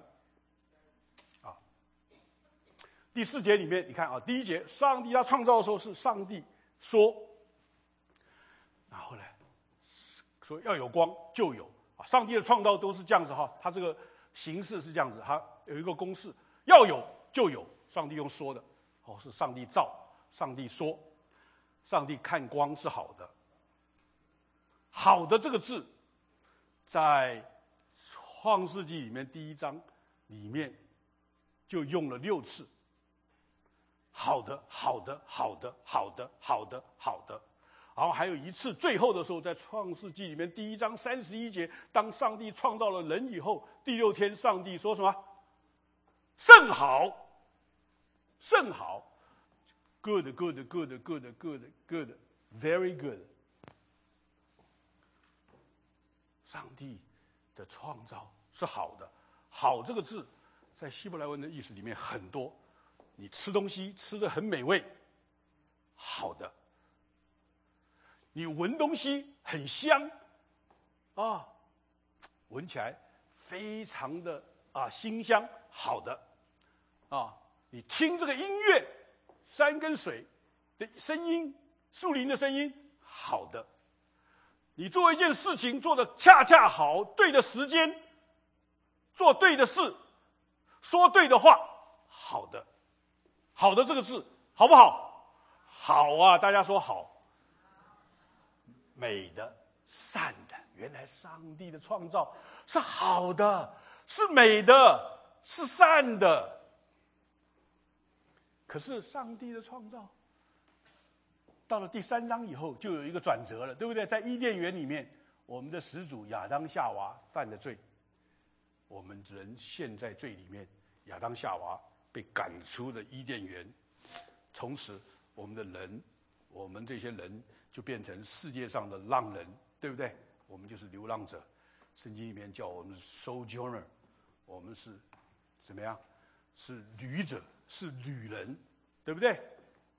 Speaker 1: 第四节里面，你看啊，第一节，上帝他创造的时候是上帝说，然后呢，说要有光就有啊。上帝的创造都是这样子哈，他这个形式是这样子，他有一个公式，要有就有，上帝用说的，哦，是上帝造，上帝说。 上帝看光是好的。好的这个字，在创世纪里面第一章里面就用了六次。好的，好的，好的，好的，好的，好的。然后还有一次，最后的时候，在创世纪里面第一章三十一节，当上帝创造了人以后，第六天上帝说什么？甚好，甚好 ，good good good good good good very good。上帝的创造是好的，好这个字在希伯来文的意思里面很多。你吃东西吃得很美味，好的；你闻东西很香，啊，闻起来非常的啊馨香，好的；啊，你听这个音乐，山跟水的声音，树林的声音，好的；你做一件事情做得恰恰好，对的时间，做对的事，说对的话，好的。好的这个字好不好？好啊，大家说好。美的、善的，原来上帝的创造是好的，是美的，是善的。可是上帝的创造到了第三章以后就有一个转折了，对不对？在伊甸园里面，我们的始祖亚当夏娃犯的罪，我们人陷在罪里面，亚当夏娃被赶出了伊甸园，从此我们的人，我们这些人就变成世界上的浪人，对不对？我们就是流浪者。圣经里面叫我们 sojourner， 我们是怎么样？是旅者，是旅人，对不对？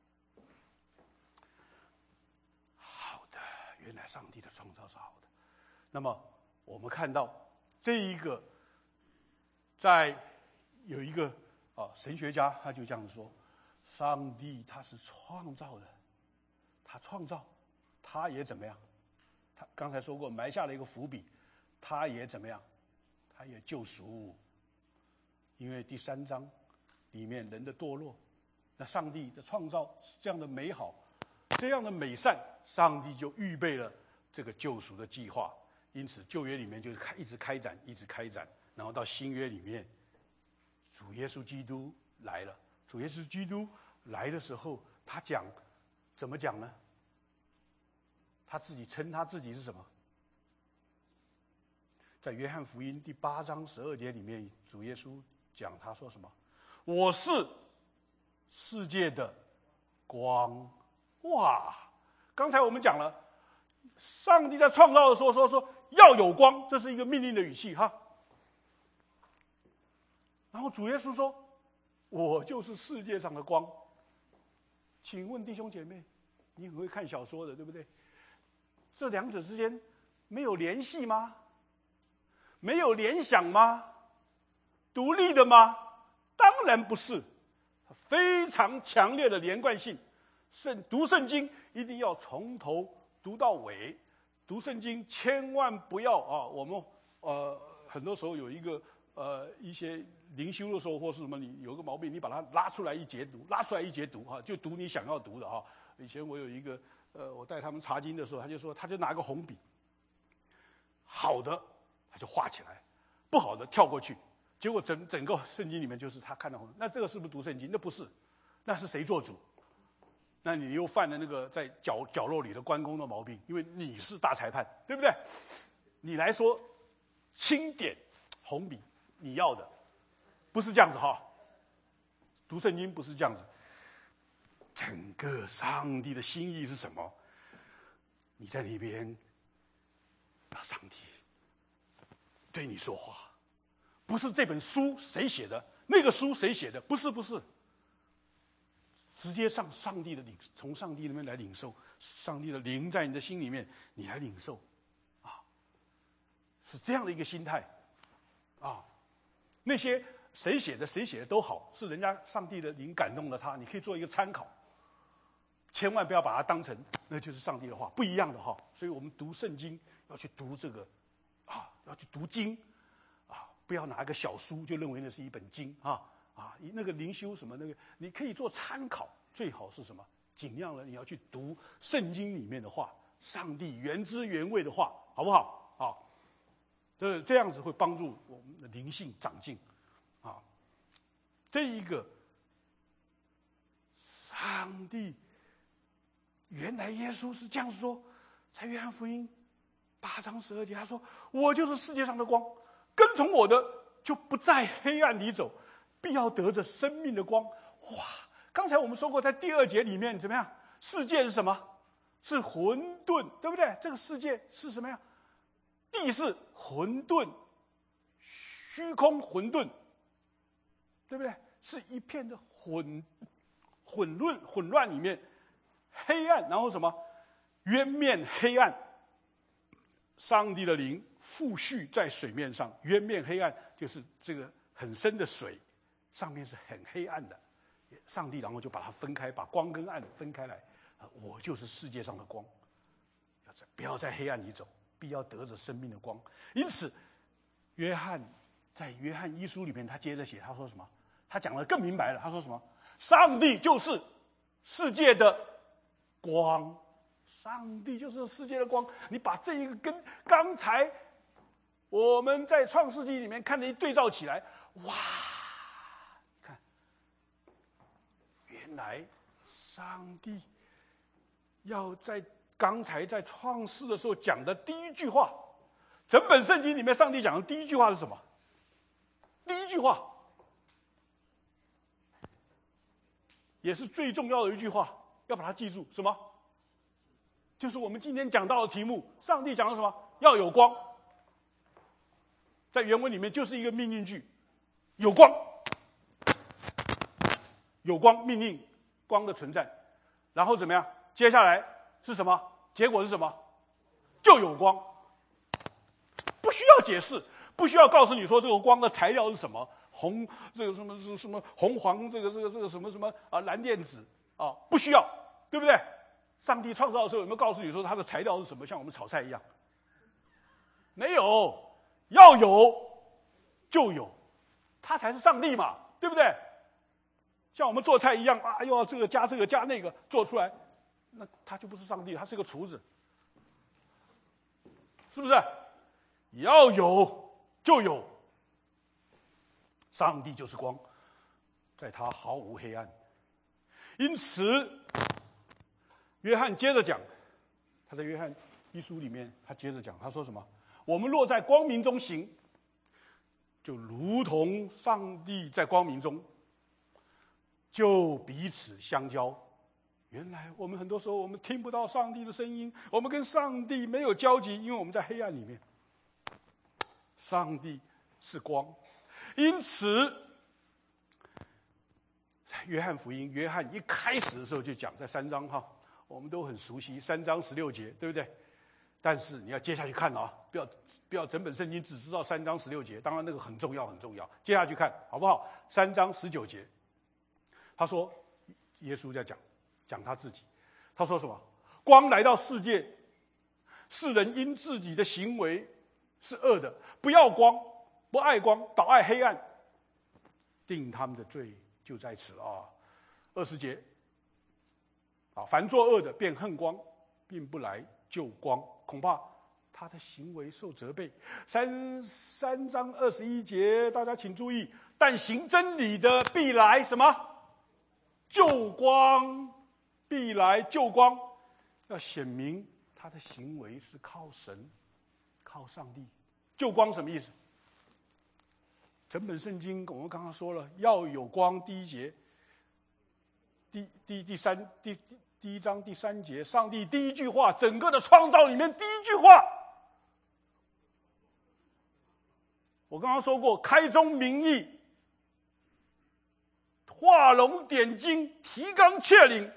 Speaker 1: 好的，原来上帝的创造是好的。那么我们看到这一个，在有一个啊，神学家他就这样说：上帝他是创造的，他创造，他也怎么样？他刚才说过，埋下了一个伏笔，他也怎么样？他也救赎。因为第三章里面人的堕落，那上帝的创造是这样的美好，这样的美善，上帝就预备了这个救赎的计划。因此旧约里面就是开一直开展，一直开展，然后到新约里面，主耶稣基督来了。主耶稣基督来的时候，他讲怎么讲呢？他自己称他自己是什么？在约翰福音第八章十二节里面，主耶稣讲他说什么？我是世界的光。哇！刚才我们讲了，上帝在创造的时候说说要有光，这是一个命令的语气哈。然后主耶稣说：“我就是世界上的光。”请问弟兄姐妹，你很会看小说的，对不对？这两者之间没有联系吗？没有联想吗？独立的吗？当然不是，非常强烈的连贯性。圣读圣经一定要从头读到尾，读圣经千万不要啊！我们呃很多时候有一个呃一些灵修的时候或是什么，你有个毛病，你把它拉出来一节读，拉出来一节读哈，就读你想要读的哈。以前我有一个呃，我带他们查经的时候，他就说，他就拿个红笔，好的他就画起来，不好的跳过去。结果整整个圣经里面就是他看到红，那这个是不是读圣经？那不是，那是谁做主？那你又犯了那个在角角落里的关公的毛病，因为你是大裁判，对不对？你来说轻点红笔，你要的不是这样子哈。读圣经不是这样子，整个上帝的心意是什么？你在那边，让上帝对你说话。不是这本书谁写的，那个书谁写的，不是不是，直接上上帝的领，从上帝那边来领受，上帝的灵在你的心里面，你来领受，啊，是这样的一个心态，啊，那些谁写的谁写的都好，是人家上帝的灵感动了他，你可以做一个参考，千万不要把它当成那就是上帝的话，不一样的哈。所以我们读圣经要去读这个，啊，要去读经。不要拿一个小书就认为那是一本经啊啊！那个灵修什么那个，你可以做参考，最好是什么尽量的你要去读圣经里面的话，上帝原汁原味的话，好不好？好，这这样子会帮助我们的灵性长进。啊，这一个上帝原来耶稣是这样说，在约翰福音八章十二节，他说：“我就是世界上的光，跟从我的就不在黑暗里走，必要得着生命的光。”哇！刚才我们说过，在第二节里面怎么样？世界是什么？是混沌，对不对？这个世界是什么样？地是混沌，虚空混沌，对不对？是一片的混混乱混乱里面，黑暗，然后什么？渊面黑暗。上帝的灵复续在水面上，渊面黑暗就是这个很深的水，上面是很黑暗的。上帝然后就把它分开，把光跟暗分开来。我就是世界上的光，要在不要在黑暗里走，必要得着生命的光。因此，约翰在约翰一书里面，他接着写，他说什么？他讲得更明白了。他说什么？上帝就是世界的光，上帝就是世界的光。你把这一个跟刚才我们在创世纪里面看的一对照起来，哇！原来上帝要在刚才在创世的时候讲的第一句话，整本圣经里面上帝讲的第一句话是什么？第一句话也是最重要的一句话，要把它记住。什么？就是我们今天讲到的题目。上帝讲的什么？要有光。在原文里面就是一个命令句，有光。有光，命令光的存在，然后怎么样？接下来是什么？结果是什么？就有光。不需要解释，不需要告诉你说这个光的材料是什么，红这个什么什么红黄这个这个这个什么什么啊蓝靛紫啊，不需要，对不对？上帝创造的时候有没有告诉你说它的材料是什么？像我们炒菜一样，没有，要有就有，他才是上帝嘛，对不对？像我们做菜一样啊，又要这个加这个加那个做出来，那他就不是上帝，他是个厨子，是不是？要有就有，上帝就是光，在他毫无黑暗。因此，约翰接着讲，他在约翰一书里面，他接着讲，他说什么？我们若在光明中行，就如同上帝在光明中。就彼此相交。原来我们很多时候我们听不到上帝的声音，我们跟上帝没有交集，因为我们在黑暗里面。上帝是光，因此在约翰福音，约翰一开始的时候就讲，在三章哈，我们都很熟悉，三章十六节，对不对？但是你要接下去看啊，不要不要整本圣经只知道三章十六节，当然那个很重要很重要，接下去看好不好？三章十九节。他说，耶稣在讲讲他自己。他说什么？光来到世界，世人因自己的行为是恶的，不要光，不爱光，倒爱黑暗，定他们的罪就在此啊。二十节，啊，凡作恶的便恨光，并不来救光，恐怕他的行为受责备。三三章二十一节，大家请注意，但行真理的必来什么？救光，必来救光，要显明他的行为是靠神，靠上帝。救光什么意思？整本圣经我们刚刚说了，要有光。第一节，第第第三第第第一章第三节，上帝第一句话，整个的创造里面第一句话，我刚刚说过，开宗明义。画龙点睛，提纲挈领，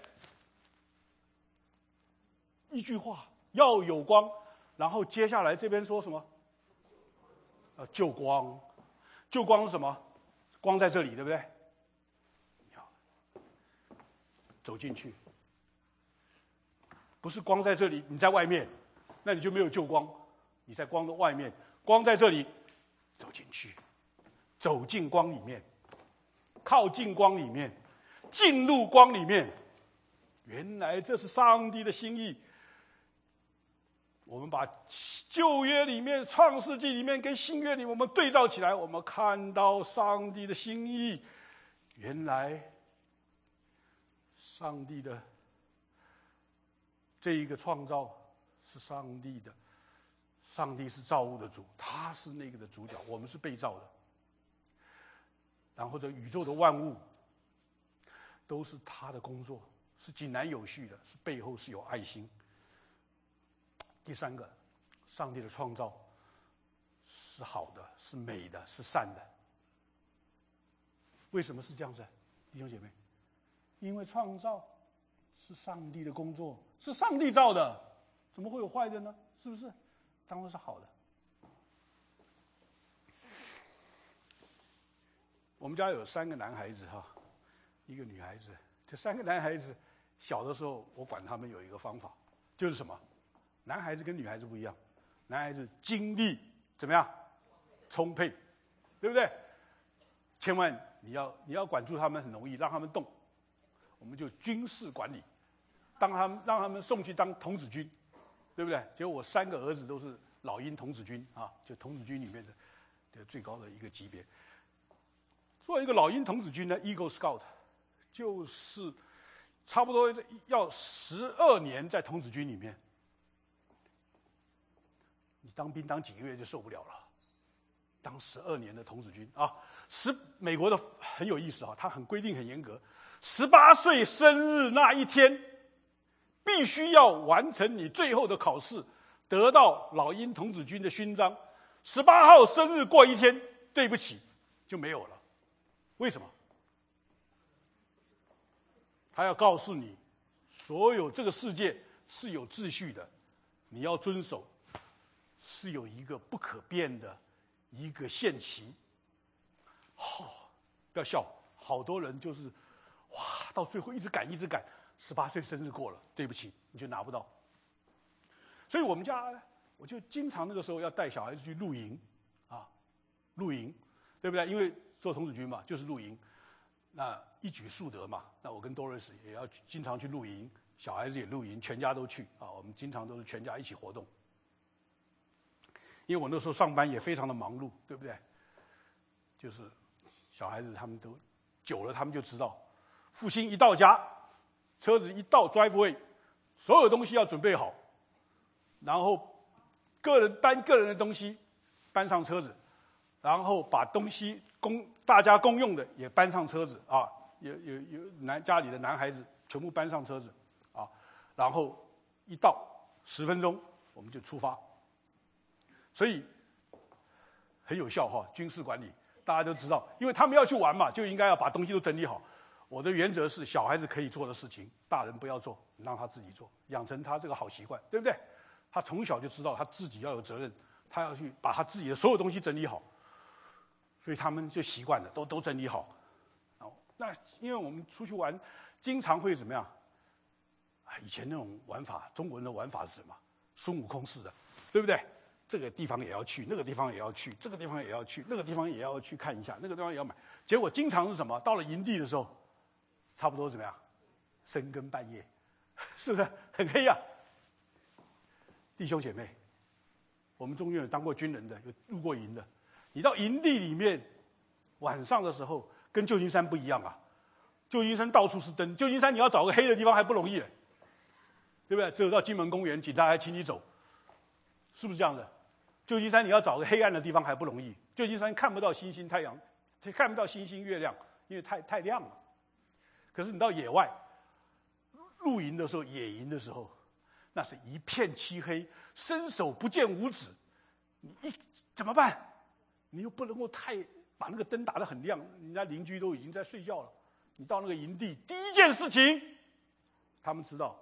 Speaker 1: 一句话要有光，然后接下来这边说什么？呃，救光，救光是什么？光在这里，对不对？走进去，不是光在这里，你在外面，那你就没有救光。你在光的外面，光在这里，走进去，走进光里面。靠近光里面，进入光里面， 原来这是上帝的心意。我们把旧约里面、创世纪里面跟新约里面我们对照起来，我们看到上帝的心意。原来上帝的这一个创造是上帝的，上帝是造物的主，他是那个的主角，我们是被造的。然后这宇宙的万物都是他的工作，是井然有序的，是背后是有爱心。第三个，上帝的创造是好的，是美的，是善的。为什么是这样子？弟兄姐妹，因为创造是上帝的工作，是上帝造的，怎么会有坏的呢？是不是？当然是好的。我们家有三个男孩子哈，一个女孩子。这三个男孩子小的时候，我管他们有一个方法，就是什么？男孩子跟女孩子不一样，男孩子精力怎么样？充沛，对不对？千万你要你要管住他们很容易，让他们动，我们就军事管理，当他们让他们送去当童子军，对不对？结果我三个儿子都是老鹰童子军啊，就童子军里面的的最高的一个级别。作为一个老鹰童子军呢 ，Eagle Scout， 就是差不多要十二年在童子军里面。你当兵当几个月就受不了了，当十二年的童子军啊！十美国的很有意思啊，他很规定很严格，十八岁生日那一天，必须要完成你最后的考试，得到老鹰童子军的勋章。十八号生日过一天，对不起，就没有了。为什么？他要告诉你，所有这个世界是有秩序的，你要遵守。是有一个不可变的一个限期。好、哦，不要笑，好多人就是哇，到最后一直赶一直赶，十八岁生日过了，对不起，你就拿不到。所以我们家我就经常那个时候要带小孩子去露营啊，露营，对不对？因为做童子军嘛，就是露营，那一举数得嘛。那我跟 Doris 也要经常去露营，小孩子也露营，全家都去啊。我们经常都是全家一起活动。因为我那时候上班也非常的忙碌，对不对？就是小孩子他们都久了，他们就知道，父亲一到家，车子一到 driveway， 所有东西要准备好，然后个人搬个人的东西搬上车子，然后把东西公大家公用的也搬上车子啊，有有有男家里的男孩子全部搬上车子啊，然后一到十分钟我们就出发。所以很有效哈，军事管理大家都知道，因为他们要去玩嘛，就应该要把东西都整理好。我的原则是，小孩子可以做的事情，大人不要做，让他自己做，养成他这个好习惯，对不对？他从小就知道他自己要有责任，他要去把他自己的所有东西整理好，所以他们就习惯了，都都整理好。那因为我们出去玩，经常会怎么样？以前那种玩法，中国人的玩法是什么？孙悟空式的，对不对？这个地方也要去，那个地方也要去，这个地方也要去，那个地方也要去看一下，那个地方也要买。结果经常是什么？到了营地的时候，差不多怎么样？深更半夜，是不是很黑呀、啊？弟兄姐妹，我们中间有当过军人的，有入过营的。你到营地里面，晚上的时候跟旧金山不一样啊。旧金山到处是灯，旧金山你要找个黑的地方还不容易，对不对？只有到金门公园，警察还请你走，是不是这样的？旧金山你要找个黑暗的地方还不容易，旧金山看不到星星太阳，看不到星星月亮，因为太太亮了。可是你到野外露营的时候，野营的时候，那是一片漆黑，伸手不见五指，你一怎么办？你又不能够太把那个灯打得很亮，人家邻居都已经在睡觉了。你到那个营地，第一件事情，他们知道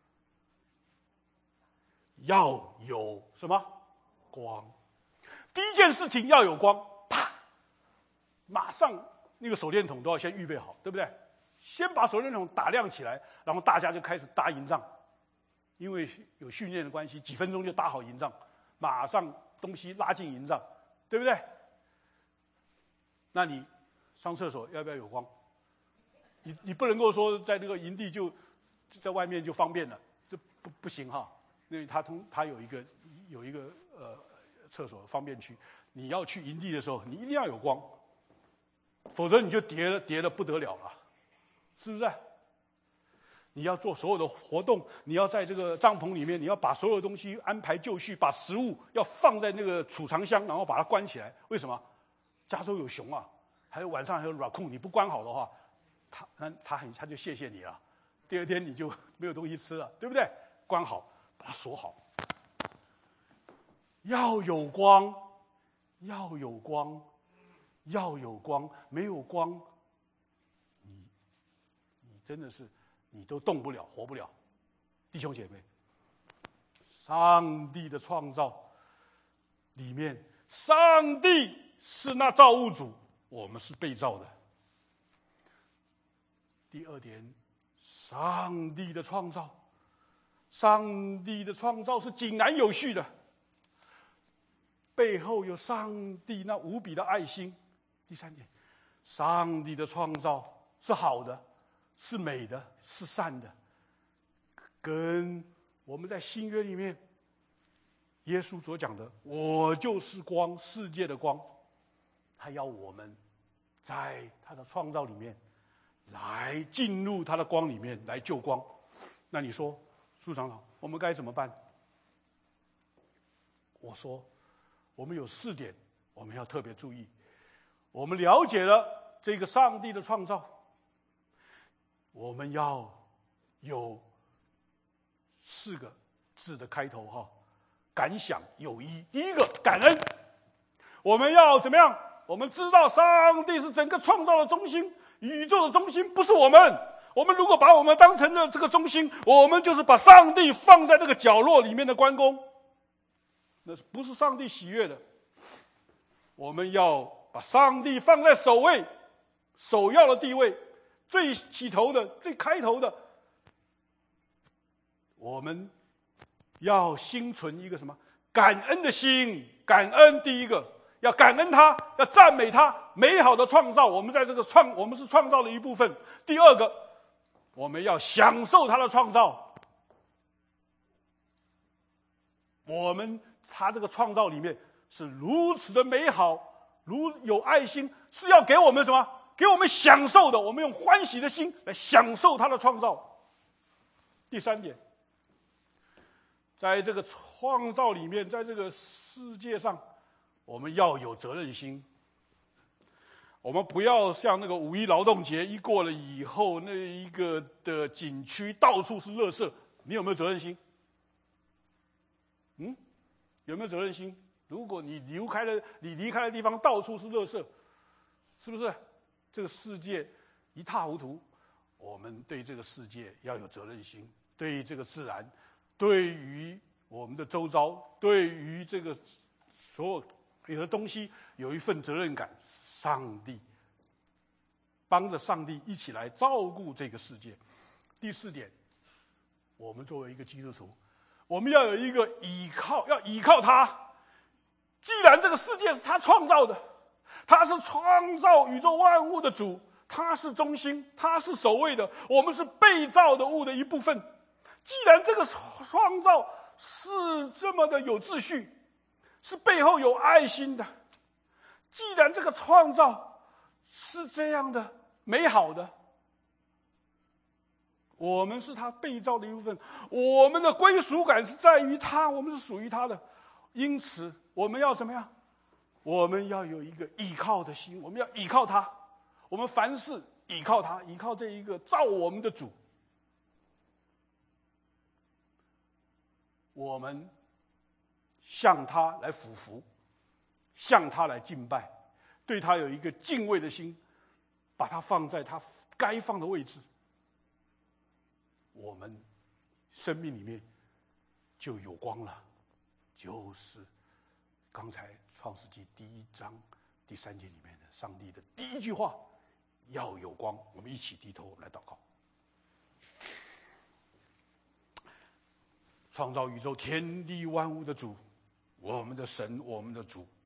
Speaker 1: 要有什么？光。第一件事情要有光，啪，马上那个手电筒都要先预备好，对不对？先把手电筒打亮起来，然后大家就开始搭营帐，因为有训练的关系，几分钟就搭好营帐，马上东西拉进营帐，对不对？那你上厕所要不要有光？你你不能够说在那个营地就在外面就方便了，这不不行哈，因为他通他有一个有一个呃厕所方便区，你要去营地的时候，你一定要有光，否则你就跌了跌了不得了了，是不是？你要做所有的活动，你要在这个帐篷里面，你要把所有东西安排就绪，把食物要放在那个储藏箱，然后把它关起来。为什么？加州有熊啊，还有晚上还有raccoon，你不关好的话，他那他很他就谢谢你了，第二天你就没有东西吃了，对不对？关好，把它锁好。要有光，要有光，要有光，没有光，你你真的是。你都动不了，活不了，弟兄姐妹。上帝的创造里面，上帝是那造物主，我们是被造的。第二点，上帝的创造，上帝的创造是井然有序的，背后有上帝那无比的爱心。第三点，上帝的创造是好的。是美的，是善的，跟我们在新约里面耶稣所讲的“我就是光，世界的光”，他要我们在他的创造里面来进入他的光里面来救光。那你说，苏长老，我们该怎么办？我说，我们有四点我们要特别注意。我们了解了这个上帝的创造，我们要有四个字的开头哈，感想有一。第一个，感恩。我们要怎么样？我们知道上帝是整个创造的中心，宇宙的中心，不是我们。我们如果把我们当成了这个中心，我们就是把上帝放在那个角落里面的关公，那不是上帝喜悦的。我们要把上帝放在首位，首要的地位。最起头的，最开头的，我们要心存一个什么？感恩的心。感恩，第一个要感恩他，要赞美他美好的创造。我们在这个创，我们是创造的一部分。第二个，我们要享受他的创造。我们他这个创造里面是如此的美好，如有爱心，是要给我们什么？给我们享受的，我们用欢喜的心来享受他的创造。第三点，在这个创造里面，在这个世界上，我们要有责任心。我们不要像那个五一劳动节一过了以后，那一个的景区到处是垃圾，你有没有责任心？嗯，有没有责任心？如果你离开了，你离开的地方到处是垃圾，是不是？这个世界一塌糊涂，我们对这个世界要有责任心，对于这个自然，对于我们的周遭，对于这个所有有的东西有一份责任感。上帝帮着上帝一起来照顾这个世界。第四点，我们作为一个基督徒，我们要有一个依靠，要依靠他。既然这个世界是他创造的，他是创造宇宙万物的主，他是中心，他是首位的，我们是被造的物的一部分。既然这个创造是这么的有秩序，是背后有爱心的，既然这个创造是这样的美好的，我们是他被造的一部分，我们的归属感是在于他，我们是属于他的。因此我们要怎么样？我们要有一个依靠的心，我们要依靠他，我们凡事依靠他，依靠这一个造我们的主。我们向他来俯伏，向他来敬拜，对他有一个敬畏的心，把他放在他该放的位置，我们生命里面就有光了。就是刚才创世纪第一章第三节里面的上帝的第一句话，要有光。我们一起低头来祷告。创造宇宙天地万物的主，我们的神，我们的主，